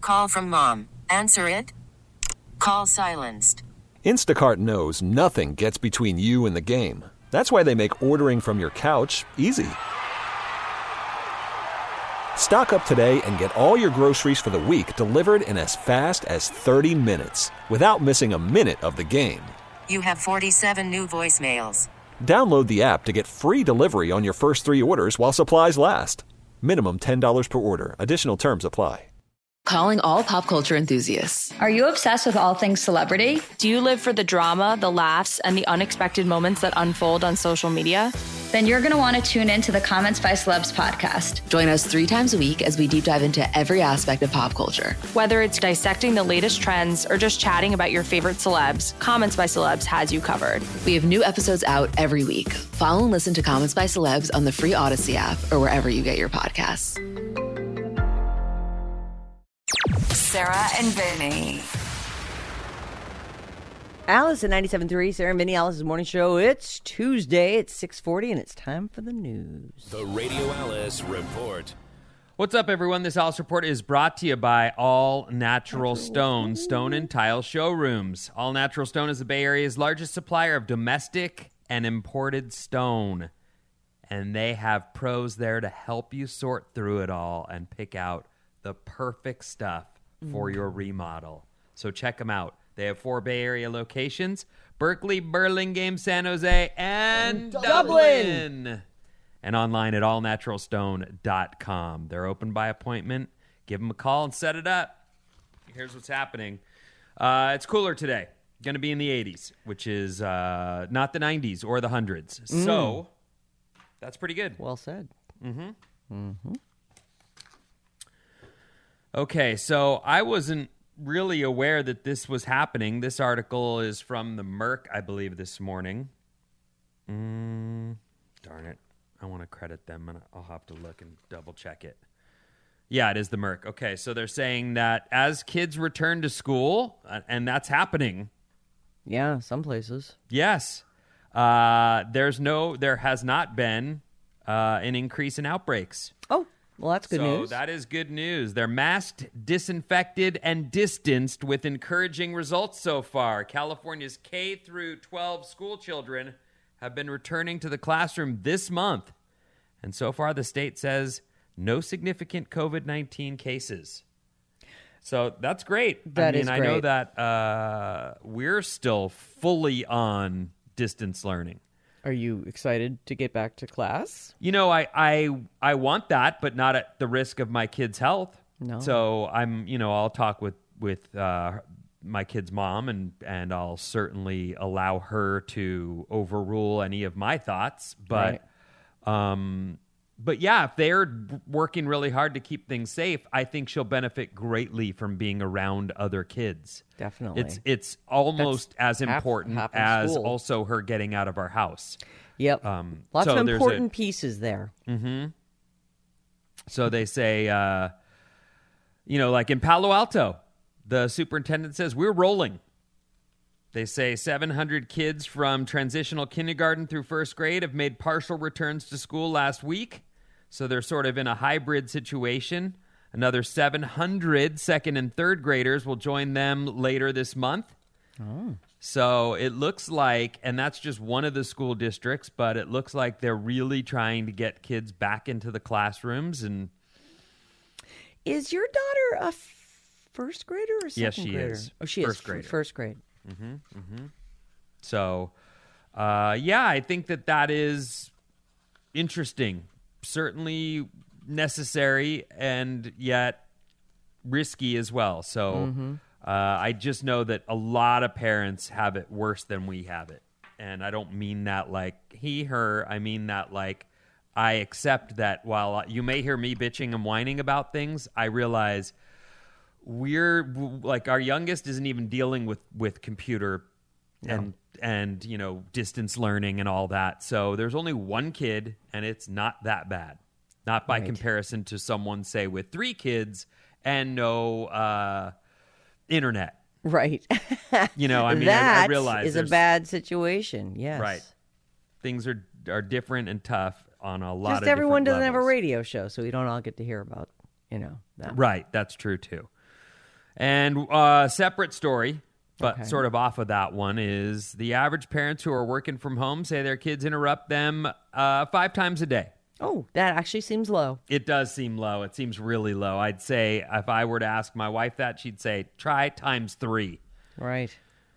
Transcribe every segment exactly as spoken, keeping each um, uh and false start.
Call from mom. Answer it. Call silenced. Instacart knows nothing gets between you and the game. That's why they make ordering from your couch easy. Stock up today and get all your groceries for the week delivered in as fast as thirty minutes without missing a minute of the game. You have forty-seven new voicemails. Download the app to get free delivery on your first three orders while supplies last. Minimum ten dollars per order. Additional terms apply. Calling all pop culture enthusiasts. Are you obsessed with all things celebrity? Do you live for the drama, the laughs, and the unexpected moments that unfold on social media? Then you're going to want to tune in to the Comments by Celebs podcast. Join us three times a week as we deep dive into every aspect of pop culture. Whether it's dissecting the latest trends or just chatting about your favorite celebs, Comments by Celebs has you covered. We have new episodes out every week. Follow and listen to Comments by Celebs on the free Odyssey app or wherever you get your podcasts. Sarah and Vinny. Alice at ninety-seven point three, Sarah and Vinny, Alice's morning show. It's Tuesday, it's six forty, and it's time for the news. The Radio Alice Report. What's up, everyone? This Alice Report is brought to you by All Natural Stone, Stone and Tile Showrooms. All Natural Stone is the Bay Area's largest supplier of domestic and imported stone. And they have pros there to help you sort through it all and pick out the perfect stuff for your remodel. So check them out. They have four Bay Area locations: Berkeley, Burlingame, San Jose, and Dublin. Dublin. And online at all natural stone dot com. They're open by appointment. Give them a call and set it up. Here's what's happening. Uh, it's cooler today. Going to be in the eighties, which is uh, not the nineties or the hundreds. Mm. So that's pretty good. Well said. Mm-hmm. Mm-hmm. Okay, so I wasn't really aware that this was happening. This article is from the Merc, I believe, this morning. Mm, darn it. I want to credit them, and I'll have to look and double-check it. Yeah, it is the Merc. Okay, so they're saying that as kids return to school, and that's happening. Yeah, some places. Yes. Uh, there's no, there has not been uh, an increase in outbreaks. Oh. Well, that's good so news. So that is good news. They're masked, disinfected, and distanced with encouraging results so far. California's K through twelve school children have been returning to the classroom this month. And so far, the state says no significant covid nineteen cases. So that's great. That I mean, is I great. know that uh, we're still fully on distance learning. Are you excited to get back to class? You know, I, I I want that, but not at the risk of my kid's health. No. So I'm, you know, I'll talk with with uh, my kid's mom, and and I'll certainly allow her to overrule any of my thoughts. But, right. um, but yeah, if they're working really hard to keep things safe, I think she'll benefit greatly from being around other kids. Definitely. It's it's almost That's as half- important half of as school. also her getting out of our house. Yep. Um, Lots so of there's important a- pieces there. Mm-hmm. So they say, uh, you know, like in Palo Alto, the superintendent says, we're rolling. They say seven hundred kids from transitional kindergarten through first grade have made partial returns to school last week. So they're sort of in a hybrid situation. Another seven hundred second and third graders will join them later this month. Oh. So it looks like, and that's just one of the school districts, but it looks like they're really trying to get kids back into the classrooms. And is your daughter a f- first grader or second yes, she grader? is. Oh, she first is grader. First grade. Mm-hmm, mm-hmm. So, uh, yeah, I think that that is interesting. Certainly necessary, and yet risky as well. So Mm-hmm. uh, I just know that a lot of parents have it worse than we have it. And I don't mean that like he, her. I mean that like I accept that while you may hear me bitching and whining about things, I realize we're like our youngest isn't even dealing with, with computer No. and and you know distance learning and all that. So there's only one kid, and it's not that bad. Not by Right. comparison to someone, say, with three kids and no uh, internet. Right. You know, I mean, I, I That realize is a there's- bad situation. Yes. Right. Things are are different and tough on a lot Just of everyone different doesn't have a levels. radio show, so we don't all get to hear about, you know, that. Right. That's true, too. And uh, separate story, but Okay. sort of off of that one, is the average parents who are working from home say their kids interrupt them uh, five times a day. Oh, that actually seems low. It does seem low. It seems really low. I'd say if I were to ask my wife that, she'd say, try times three. Right.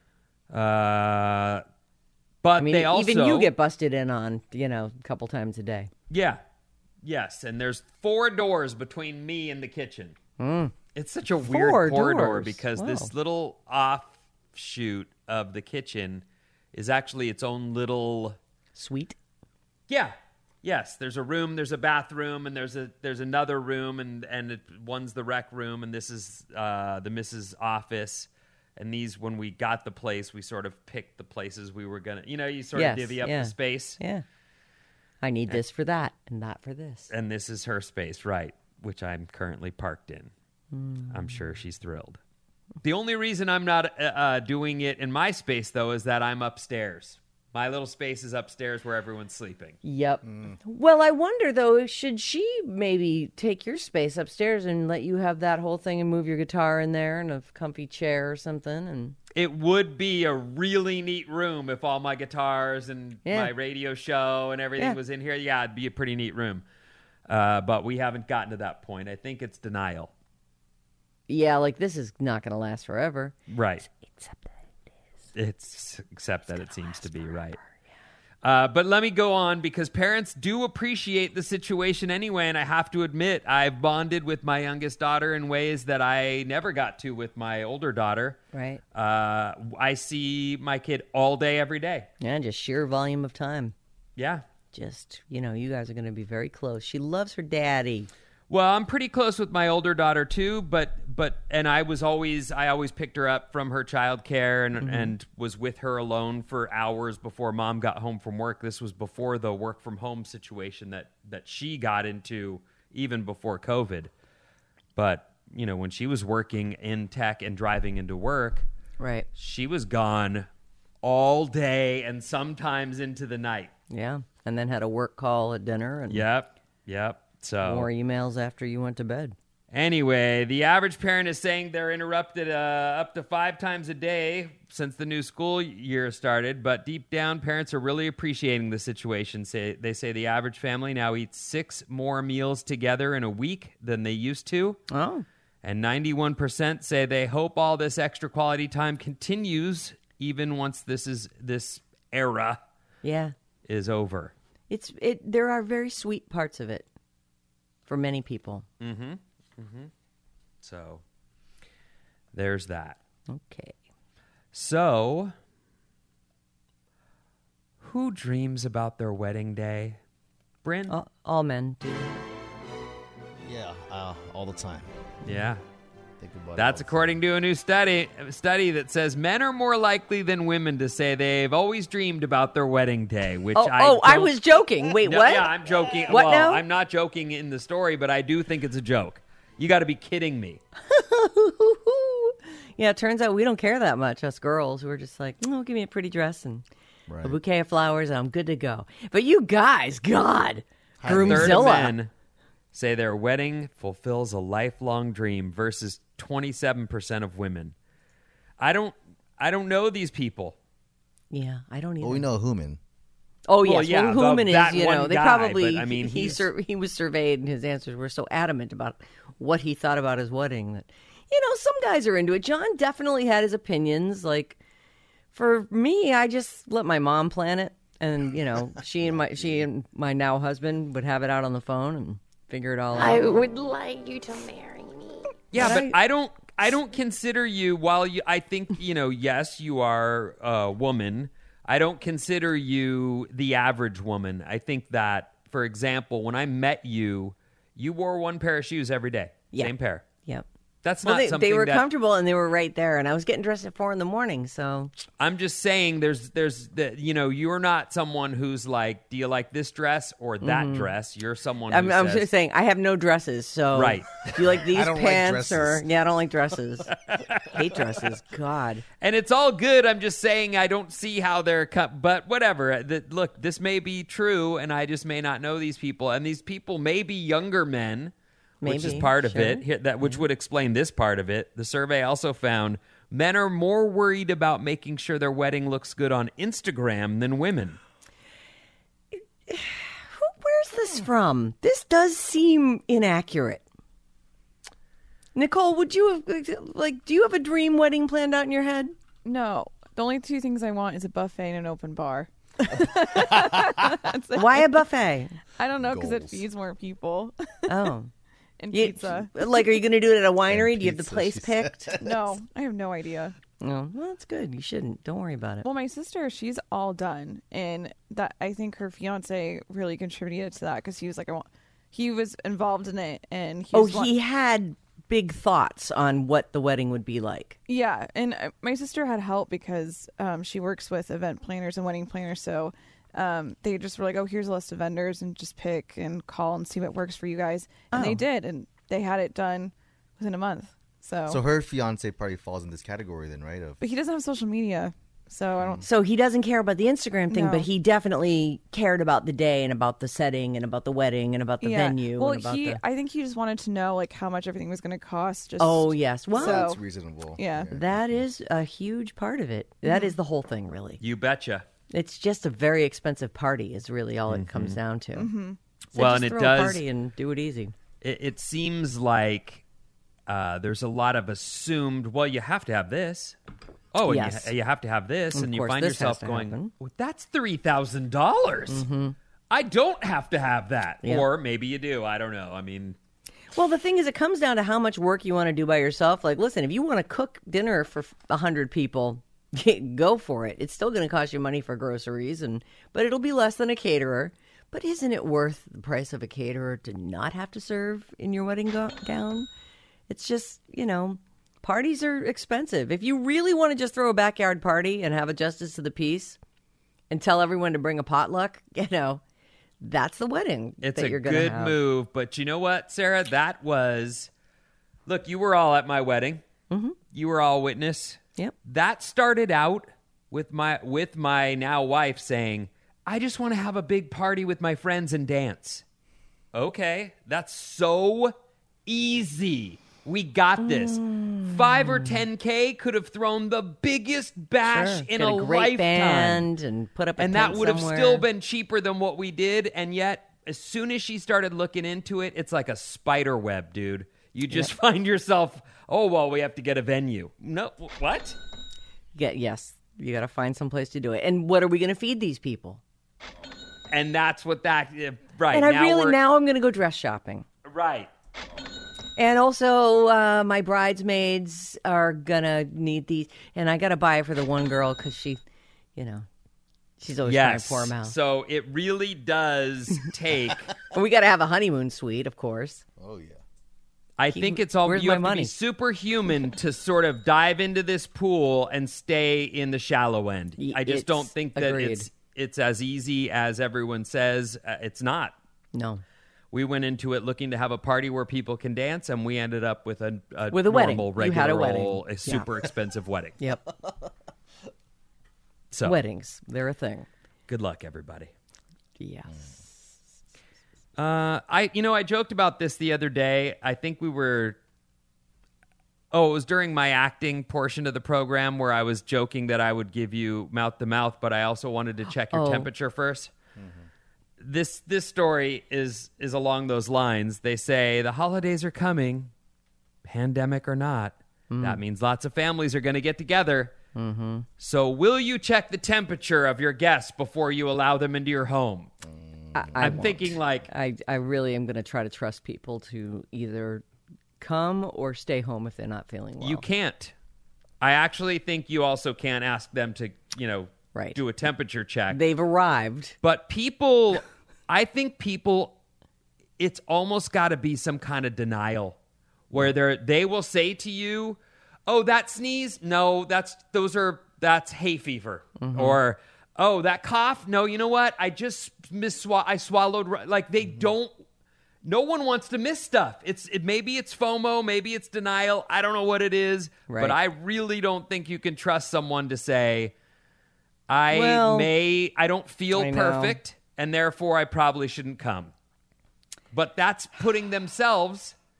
Uh, but I mean, they also... even you get busted in on, you know, a couple times a day. Yeah. Yes, and there's four doors between me and the kitchen. Mm. It's such a Four weird corridor doors. because Wow. this little offshoot of the kitchen is actually its own little... Suite? Yeah. Yes, there's a room, there's a bathroom, and there's a there's another room, and and it, one's the rec room, and this is uh, the missus office. And these, when we got the place, we sort of picked the places we were gonna, you know, you sort Yes, of divvy up yeah. the space. Yeah. I need this for that and that for this. And this is her space, right, which I'm currently parked in. Mm. I'm sure she's thrilled. The only reason I'm not uh, uh, doing it in my space, though, is that I'm upstairs. My little space is upstairs where everyone's sleeping. Yep. Well, I wonder, though, should she maybe take your space upstairs and let you have that whole thing and move your guitar in there and a comfy chair or something? And It would be a really neat room if all my guitars and Yeah. my radio show and everything Yeah. was in here. Yeah, it'd be a pretty neat room. Uh, but we haven't gotten to that point. I think it's denial. yeah, like this is not going to last forever. Right. Except that It's except that it seems to be right. Uh, but let me go on because parents do appreciate the situation anyway, and I have to admit I've bonded with my youngest daughter in ways that I never got to with my older daughter. Right. Uh, I see my kid all day, every day. Yeah, just sheer volume of time. Yeah. Just, you know, you guys are going to be very close. She loves her daddy. Well, I'm pretty close with my older daughter too, but but and I was always I always picked her up from her childcare and Mm-hmm. and was with her alone for hours before mom got home from work. This was before the work from home situation that that she got into even before COVID. But, you know, when she was working in tech and driving into work, Right. she was gone all day and sometimes into the night. Yeah. And then had a work call at dinner and Yep. Yep. So more emails after you went to bed. Anyway, the average parent is saying they're interrupted uh, up to five times a day since the new school year started, but deep down, parents are really appreciating the situation. Say, they say the average family now eats six more meals together in a week than they used to. Oh. And ninety-one percent say they hope all this extra quality time continues even once this is this era Yeah. is over. It's it there are very sweet parts of it for many people. Mm-hmm. Mm-hmm. So there's that. Okay. So, who dreams about their wedding day? Bryn? All, all men do. Yeah, uh, all the time. Yeah. Think about it That's all the according to a new study study that says men are more likely than women to say they've always dreamed about their wedding day, which Oh, I oh, I don't- was joking. Wait, No, what? Yeah, I'm joking. What well, now? I'm not joking in the story, but I do think it's a joke. You got to be kidding me. Yeah, it turns out we don't care that much, us girls. We're just like, oh, give me a pretty dress and Right. a bouquet of flowers, and I'm good to go. But you guys, God, A third of Groomzilla. men say their wedding fulfills a lifelong dream versus twenty-seven percent of women. I don't I don't know these people. Yeah, I don't either. Well, we know Human. Oh, Well, yes. yeah, well, the- Human that is, you one know, they guy, probably, but, I mean, he, he's- sur- he was surveyed and his answers were so adamant about what he thought about his wedding that, you know, some guys are into it. John definitely had his opinions. Like, for me, I just let my mom plan it. And, you know, she and my she and my now husband would have it out on the phone and figure it all out. I would like you to marry me. Yeah, But but I- I, don't I don't consider you while you I think, you know, yes, you are a woman. I don't consider you the average woman. I think that, for example, when I met you, you wore one pair of shoes every day. Yeah. Same pair. Yep. That's Well, not they, something they were that comfortable and they were right there. And I was getting dressed at four in the morning, so I'm just saying there's there's the, you know, you're not someone who's like, do you like this dress or that Mhm. dress? You're someone who I'm, I'm says, just saying I have no dresses. So Right. do you like these I don't like pants or dresses. yeah? I don't like dresses. Hate dresses. God. And it's all good. I'm just saying I don't see how they're cut, but whatever. The, look, this may be true, and I just may not know these people. And these people may be younger men which is Maybe, part of sure. it, here- that which would explain this part of it. The survey also found men are more worried about making sure their wedding looks good on Instagram than women. Where's this from? This does seem inaccurate. Nicole, would you have, like, do you have a dream wedding planned out in your head? No. The only two things I want is a buffet and an open bar. Why a buffet? I don't know, because it feeds more people. Oh. And You- pizza. Like, are you going to do it at a winery? Do you have the place picked? No, I have no idea. No, well, that's good. You shouldn't. Don't worry about it. Well, my sister, she's all done, and that I think her fiance really contributed to that because he was like, I want, he was involved in it, and he Oh, was he had big thoughts on what the wedding would be like. yeah, and uh, my sister had help because um, she works with event planners and wedding planners, so um, they just were like, oh, here's a list of vendors, and just pick and call and see what works for you guys, and Oh. they did, and they had it done within a month. So, So her fiance probably falls in this category then, right? Of but he doesn't have social media, so I don't. So he doesn't care about the Instagram thing, No. but he definitely cared about the day and about the setting and about the wedding and about the Yeah. venue. Well, and about he, the... I think he just wanted to know like how much everything was going to cost. Just Oh, yes. Well, so, that's reasonable. Yeah. that is a huge part of it. That is the whole thing, really. You betcha. It's just a very expensive party is really all it comes down to. Mm-hmm. So Well, just and it throw does- a party and do it easy. It, it seems like uh, there's a lot of assumed, well, you have to have this. Oh, and Yes. you, you have to have this. Of And you course, find this has yourself to going, happen. well, that's three thousand dollars. Mm-hmm. I don't have to have that. Yeah. Or maybe you do. I don't know. I mean, Well, the thing is, it comes down to how much work you want to do by yourself. Like, listen, if you want to cook dinner for a hundred people, go for it. It's still going to cost you money for groceries, and but it'll be less than a caterer. But isn't it worth the price of a caterer to not have to serve in your wedding go- gown? It's just, you know, parties are expensive. If you really want to just throw a backyard party and have a justice of the peace and tell everyone to bring a potluck, you know, that's the wedding it's that a you're going to good have. move. But you know what, Sarah? That was, look, you were all at my wedding. Mm-hmm. You were all witness. Yep. That started out with my with my now wife saying, I just want to have a big party with my friends and dance. Okay, that's so easy. We got this. Five or ten K could have thrown the biggest bash Sure. in Get a, a great lifetime. band and put up a and tent that would have somewhere. still been cheaper than what we did. And yet, as soon as she started looking into it, it's like a spider web, dude. You just find yourself, oh, well, we have to get a venue. No, what? Get yes, you got to find some place to do it. And what are we going to feed these people? And that's what that, uh, right. And I now really we're, now I'm going to go dress shopping. Right. And also, uh, my bridesmaids are gonna need these, and I gotta buy it for the one girl because she, you know, she's always Yes. trying to pour them out. So it really does take. And we gotta have a honeymoon suite, of course. Oh yeah. I Keep- think it's all where's you my have money? to be superhuman to sort of dive into this pool and stay in the shallow end. Y- I just it's don't think that agreed. it's it's as easy as everyone says. Uh, it's not. No, We went into it looking to have a party where people can dance, and we ended up with a, a With a wedding. normal, You regular, had a wedding. old, a Yeah. super expensive wedding. yep, So weddings, they're a thing. good luck, everybody. Yes. Uh, I, you know, I joked about this the other day. I think we were. Oh, it was during my acting portion of the program where I was joking that I would give you mouth to mouth, but I also wanted to check your Oh. temperature first. This this story is is along those lines. They say the holidays are coming, pandemic or not. That means lots of families are going to get together. Mm-hmm. So, will you check the temperature of your guests before you allow them into your home? I, I I'm won't. thinking like I, I really am gonna try to trust people to either come or stay home if they're not feeling well. you can't. I actually think you also can't ask them to, you know, Right. do a temperature check. They've arrived. But people, I think people, it's almost got to be some kind of denial where they they will say to you, "Oh, that sneeze? No, that's those are that's hay fever," or "Oh, that cough? No, you know what? I just miss I swallowed." ri-" Like they don't. No one wants to miss stuff. It's it maybe it's FOMO, maybe it's denial. I don't know what it is, Right. but I really don't think you can trust someone to say, I Well, may, I don't feel I know. perfect, and therefore I probably shouldn't come. But that's putting themselves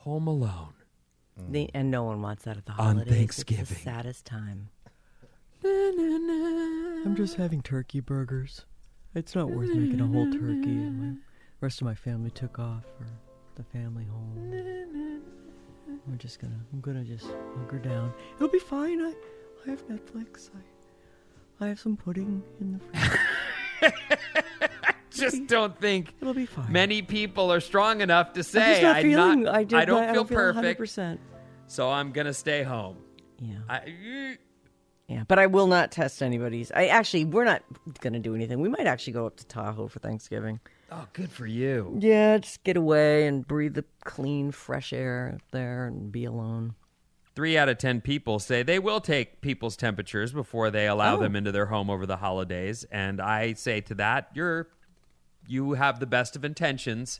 home alone. The, and no one wants that at the On holidays. Thanksgiving. It's the saddest time. I'm just having turkey burgers. It's not worth making a whole turkey. And my rest of my family took off for the family home. We're just gonna, I'm gonna just hunker down. It'll be fine. I, I have Netflix. I, I have some pudding in the fridge. Just don't think It'll be fine. many people are strong enough to say, I'm just not I'm feeling, not, I, did I don't not, feel I don't feel perfect, one hundred percent. so I'm going to stay home. Yeah. I, Yeah, but I will not test anybody's. I actually, we're not going to do anything. We might actually go up to Tahoe for Thanksgiving. oh, good for you. Yeah, just get away and breathe the clean, fresh air up there and be alone. Three out of ten people say they will take people's temperatures before they allow Oh. them into their home over the holidays. And I say to that, you're you have the best of intentions,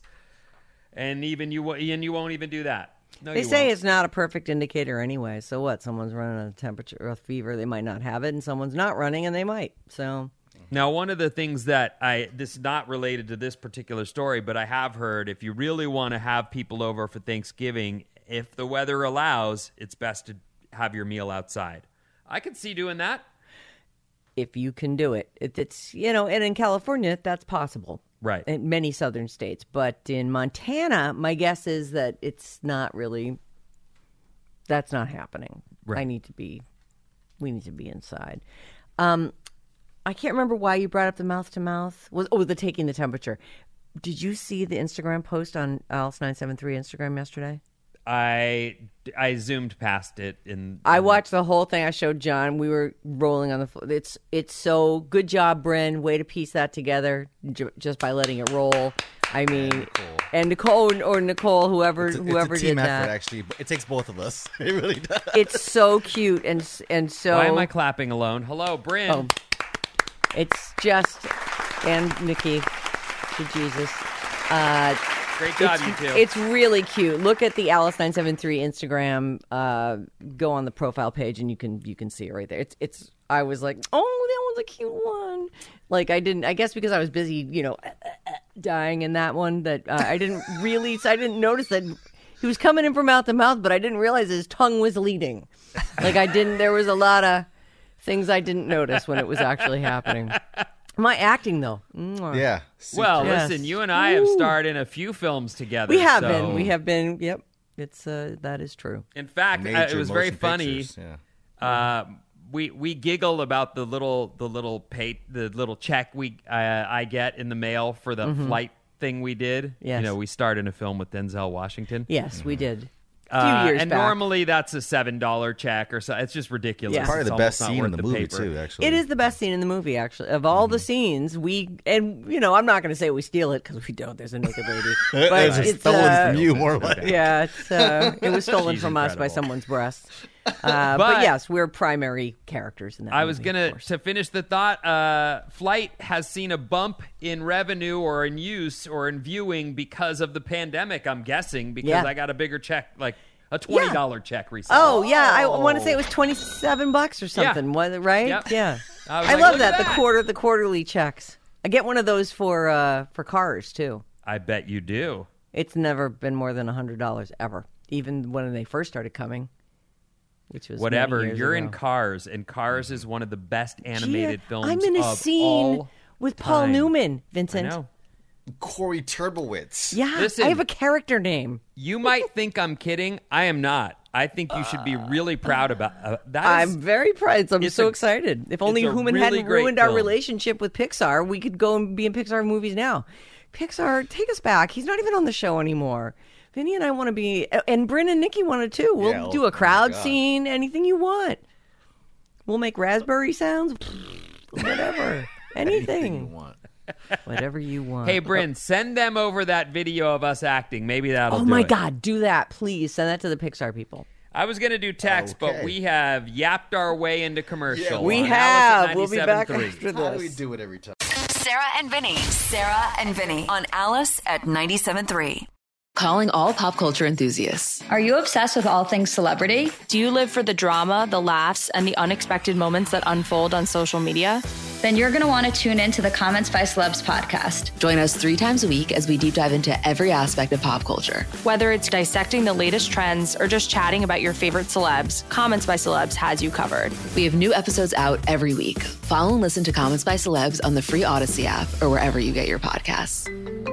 and even you wo- and you won't even do that. No, They you say won't. it's not a perfect indicator anyway. So what? Someone's running a temperature or a fever, they might not have it, and someone's not running, and they might. So Now, one of the things that I, this is not related to this particular story, but I have heard if you really want to have people over for Thanksgiving, if the weather allows, it's best to have your meal outside. I could see doing that. if you can do it, it it's, you know, and in California, that's possible. Right. In many southern states. But in Montana, my guess is that it's not really, that's not happening. Right. I need to be, we need to be inside. Um, I can't remember why you brought up the mouth to mouth. Was oh the taking the temperature. Did you see the Instagram post on Alice nine seven three Instagram yesterday? I, I zoomed past it. In, I watched the whole thing. I showed John. We were rolling on the floor. It's it's so good job, Bryn. Way to piece that together j- just by letting it roll. I mean, Nicole. and Nicole or Nicole, whoever It's a, whoever it's a team did effort, that. actually. It takes both of us. It really does. It's so cute and and so. Why am I clapping alone? Hello, Bryn. Oh, it's just and Nikki to Jesus. Uh, Great job, it's, you two. It's really cute. Look at the Alice nine seven three Instagram. Uh, go on the profile page and you can you can see it right there. It's it's. I was like, oh, that one's a cute one. Like I didn't. I guess because I was busy, you know, dying in that one. That uh, I didn't really. I didn't notice that he was coming in from mouth to mouth, but I didn't realize his tongue was leading. Like I didn't. There was a lot of things I didn't notice when it was actually happening. My acting, though. Mwah. Yeah. Well, Yes. listen, you and I have Ooh. starred in a few films together. We have so- been. We have been. Yep. It's uh, that is true. In fact, uh, it Major was very motion funny. pictures, yeah. Uh, we we giggle about the little the little pay the little check we uh, I get in the mail for the Mhm. flight thing we did. Yes. You know, we starred in a film with Denzel Washington. Yes, we did. A few Uh, years and back. normally that's a seven dollar check or so. It's just ridiculous. Yeah. Probably It's the best almost not scene in worth the movie, paper. too, actually. It is the best scene in the movie, actually. Of all the scenes, we and you know, I'm not going to say we steal it because we don't. There's a naked lady, but It's it's stolen uh, from you, more like. Yeah, it's, uh, it was stolen She's from us by incredible. someone's breast. Uh, but, But- yes, we're primary characters in that. I was movie, of gonna course. to finish the thought. Uh, Flight has seen a bump in revenue or in use or in viewing because of the pandemic. I'm guessing because Yeah. I got a bigger check, like a twenty dollar check recently. Oh yeah, I want to say it was twenty-seven bucks or something. Was it right? Yep. Yeah. I was I like, love look that at the that. quarter the quarterly checks. I get one of those for uh, for cars too. I bet you do. It's never been more than a hundred dollars ever, even when they first started coming. Which was many Whatever. years You're ago. in Cars, and Cars is one of the best animated Yeah, films. I'm in a of scene all with Paul time. Newman, I Vincent. know. Corey Turbowitz. Yeah, Listen. I have a character name. You might think I'm kidding. I am not. I think you should be really proud about uh, that. Is, I'm very proud. I'm it's so a- excited. If only it's a Human really hadn't great ruined our film. relationship with Pixar, we could go and be in Pixar movies now. Pixar, take us back. He's not even on the show anymore. Vinny and I want to be, and Bryn and Nikki wanted too. We'll Yeah, do oh a crowd my God. scene, anything you want. We'll make raspberry sounds, whatever, anything. Anything you want. Whatever you want. Hey, Bryn, send them over that video of us acting. Maybe that'll Oh do my it. God, do that, please. Send that to the Pixar people. I was going to do text, but Okay. we have yapped our way into commercial. Yeah, We on have. Alice We'll at be back ninety-seven point three. after How do we this. do it every time? Sarah and Vinny. Sarah and Vinny on Alice at ninety-seven point three. Calling all pop culture enthusiasts. Are you obsessed with all things celebrity? Do you live for the drama, the laughs, and the unexpected moments that unfold on social media? then you're going to want to tune in to the Comments by Celebs podcast. Join us three times a week as we deep dive into every aspect of pop culture. Whether it's dissecting the latest trends or just chatting about your favorite celebs, Comments by Celebs has you covered. We have new episodes out every week. Follow and listen to Comments by Celebs on the free Odyssey app or wherever you get your podcasts.